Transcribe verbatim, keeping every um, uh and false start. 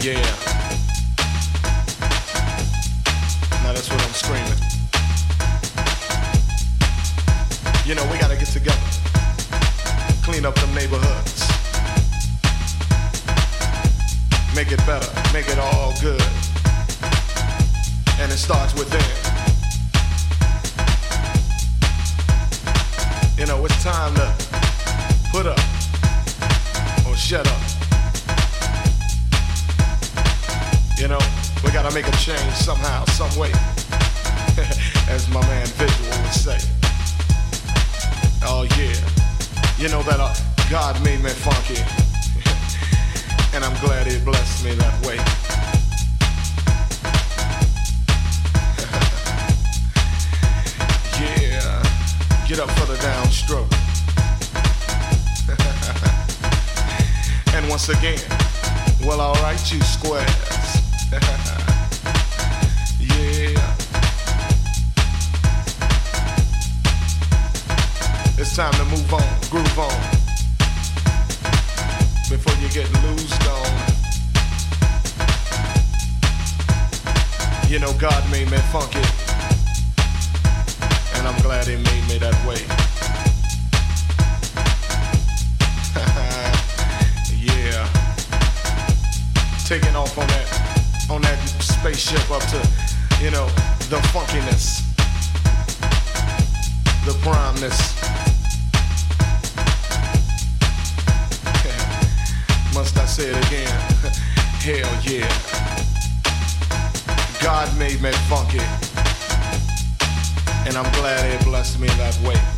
Yeah. Now that's what I'm screaming. You know, we gotta get together. Clean up them neighborhoods. Make it better. Make it all good. And it starts within. You know, it's time to put up or shut up. You know, we gotta make a change somehow, some way. As my man Visual would say. Oh yeah. You know that uh, God made me funky. And I'm glad he blessed me that way. Yeah. Get up for the downstroke. And once again, well, alright, you squares. Yeah. It's time to move on, groove on. Before you get loosed on. You know God made me funky. And I'm glad he made me that way. Yeah. Taking off on that, on that spaceship up to, you know, the funkiness, the primeness. Must I say it again? Hell yeah. God made me funky. And I'm glad he blessed me that way.